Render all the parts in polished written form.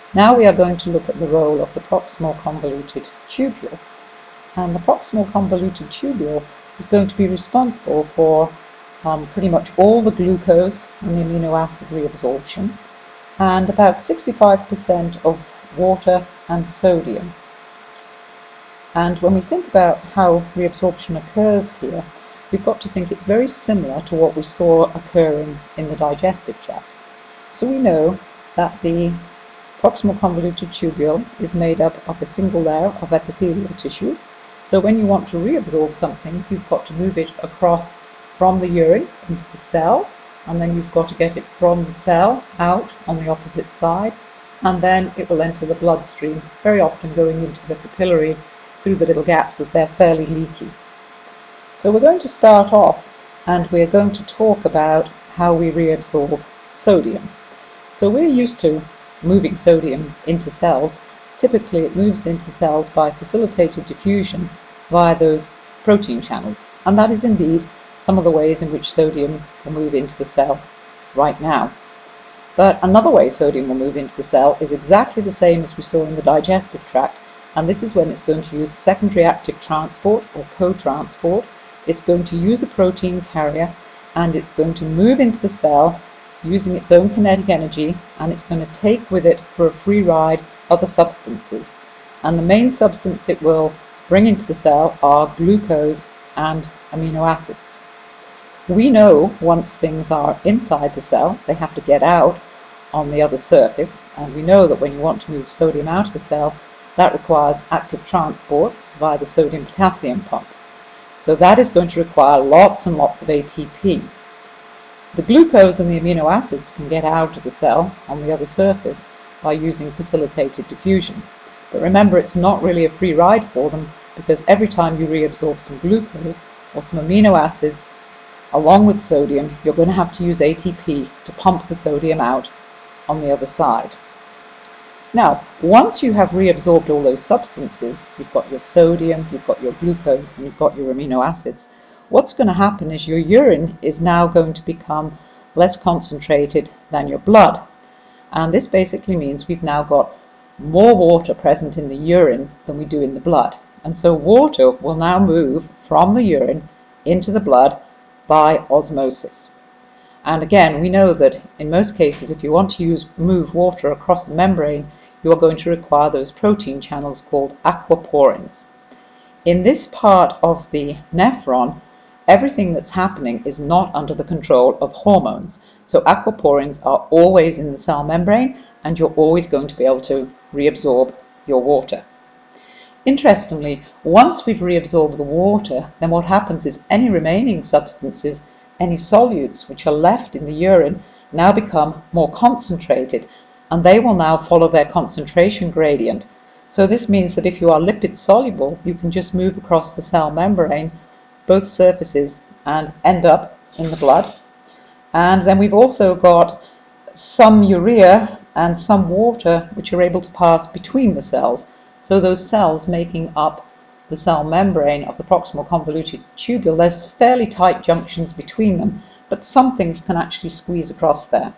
Now we are going to look at the role of the proximal convoluted tubule. And the proximal convoluted tubule is going to be responsible for pretty much all the glucose and the amino acid reabsorption, and about 65% of water and sodium. And when we think about how reabsorption occurs here, we've got to think it's very similar to what we saw occurring in the digestive tract. So we know that the proximal convoluted tubule is made up of a single layer of epithelial tissue. So when you want to reabsorb something, you've got to move it across from the urine into the cell, and then you've got to get it from the cell out on the opposite side, and then it will enter the bloodstream, very often going into the capillary through the little gaps as they're fairly leaky. So we're going to start off and we're going to talk about how we reabsorb sodium. So we're used to moving sodium into cells. Typically it moves into cells by facilitated diffusion via those protein channels, and that is indeed some of the ways in which sodium will move into the cell right now. But another way sodium will move into the cell is exactly the same as we saw in the digestive tract, and this is when it's going to use secondary active transport or co-transport. It's going to use a protein carrier, and it's going to move into the cell using its own kinetic energy, and it's going to take with it for a free ride other substances. And the main substance it will bring into the cell are glucose and amino acids. We know once things are inside the cell, they have to get out on the other surface, and we know that when you want to move sodium out of a cell, that requires active transport via the sodium-potassium pump. So that is going to require lots and lots of ATP. The glucose and the amino acids can get out of the cell on the other surface by using facilitated diffusion. But remember, it's not really a free ride for them, because every time you reabsorb some glucose or some amino acids along with sodium, you're going to have to use ATP to pump the sodium out on the other side. Now, once you have reabsorbed all those substances, you've got your sodium, you've got your glucose, and you've got your amino acids, what's going to happen is your urine is now going to become less concentrated than your blood. And this basically means we've now got more water present in the urine than we do in the blood. And so water will now move from the urine into the blood by osmosis. And again, we know that in most cases, if you want to move water across the membrane, you are going to require those protein channels called aquaporins. In this part of the nephron, everything that's happening is not under the control of hormones. So aquaporins are always in the cell membrane, and you're always going to be able to reabsorb your water. Interestingly, once we've reabsorbed the water, then what happens is any remaining substances, any solutes which are left in the urine, now become more concentrated, and they will now follow their concentration gradient. So this means that if you are lipid soluble, you can just move across the cell membrane, both surfaces, and end up in the blood. And then we've also got some urea and some water which are able to pass between the cells. So those cells making up the cell membrane of the proximal convoluted tubule, there's fairly tight junctions between them, but some things can actually squeeze across there.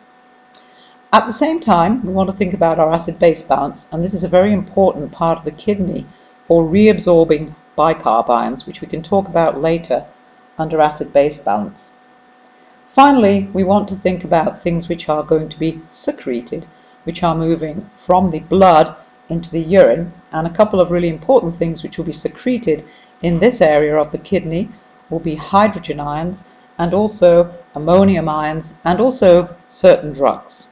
At the same time, we want to think about our acid-base balance, and this is a very important part of the kidney for reabsorbing bicarb ions, which we can talk about later under acid-base balance. Finally, we want to think about things which are going to be secreted, which are moving from the blood into the urine, and a couple of really important things which will be secreted in this area of the kidney will be hydrogen ions and also ammonium ions and also certain drugs.